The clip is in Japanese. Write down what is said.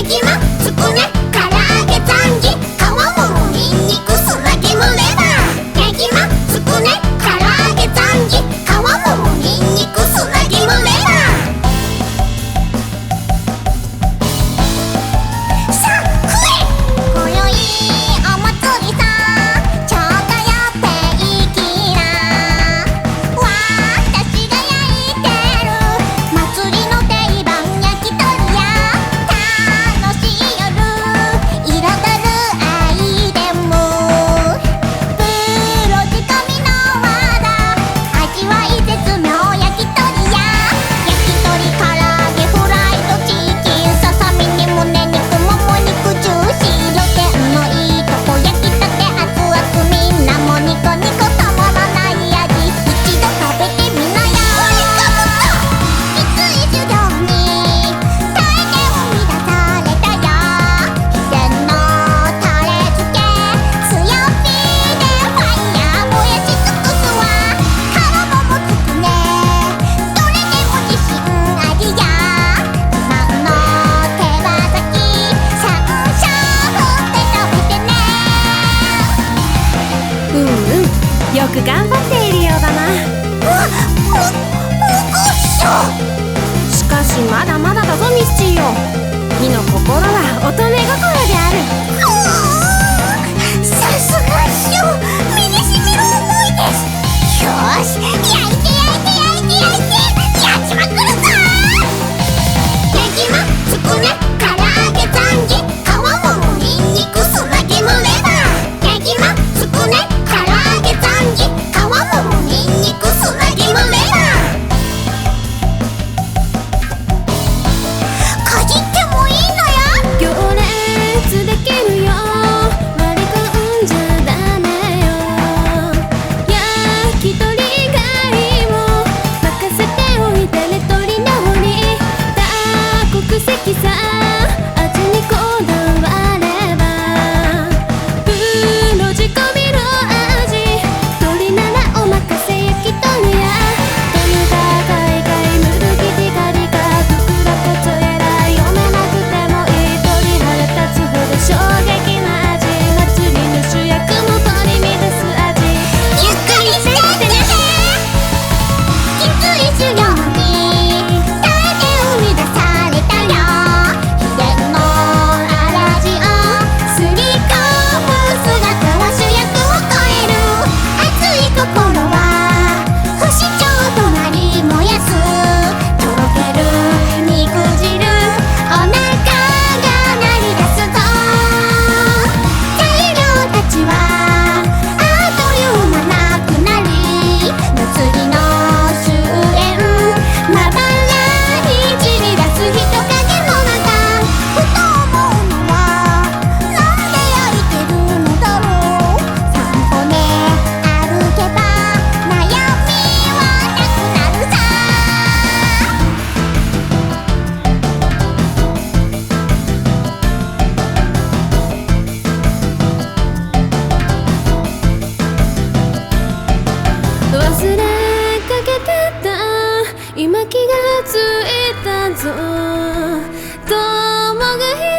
ぎまつくねから揚げザンギ皮もニンニク砂肝レバーねぎまつくねから揚げザンギ皮もニンニク砂肝レバーさあ食え今宵お祭りさちょうどよっていきな私が焼いてる祭りの定番焼き鳥や楽しい夜彩るアイテムプロ仕込みの技味わい絶妙焼き鳥や焼き鳥唐揚げフライドチキンささみに胸肉もも肉ジューシー露天のいいとこ焼きたて熱々みんなもニコニコたまらない味一度食べてみなよきつい修行に耐えて生み出されたよ秘伝のタレ漬け強火でファイヤー燃やし尽くすわ皮ももつくねどれでも自信ありや自慢の手羽先山椒振って食べてねよく頑張っているようだな。しかしまだまだだぞミスチーよ。火の心は乙女心である。 さすが師匠身にしみる思いです。よーし焼いて焼きまくるぞねぎまつくねから揚げザンギ皮もニンニク砂肝レバーねぎまつくねから揚げザンギ皮もニンニク砂肝レバーかじってもいいのよ行列できるよ。割り込んじゃダメよ。焼き鳥以外も任せておいてね。鳥料理多国籍さ味にこだわればプロ仕込みの味鳥ならお任せ焼き鳥やトムが海外ムルギティカリカふくらこつえらい読めなくてもいい鳥腹立つほど衝撃な味祭りの主役も取り乱す味ゆっくりしてってねきつい修行に耐えて生み出されたよ秘伝の味をすり込む姿は主役を超える熱い心は不死鳥となり燃やすとろける肉汁お腹が鳴り出すぞ材料たちはあっという間なくなり祭りの終焉まばらに散り出す人影の中ふと思うのはなんで焼いてるのだろう散歩ね歩けば悩みはなくなるさ忘れかけてた今気がついたぞ。友が